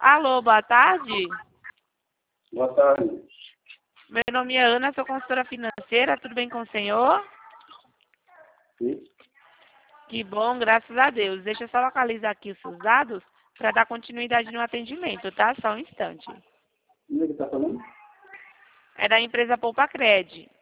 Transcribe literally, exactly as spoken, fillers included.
Alô, boa tarde. Boa tarde. Meu nome é Ana, sou consultora financeira. Tudo bem com o senhor? Sim. Que bom, graças a Deus. Deixa eu só localizar aqui os seus dados para dar continuidade no atendimento, tá? Só um instante. Onde é que está falando? É da empresa Poupa Cred.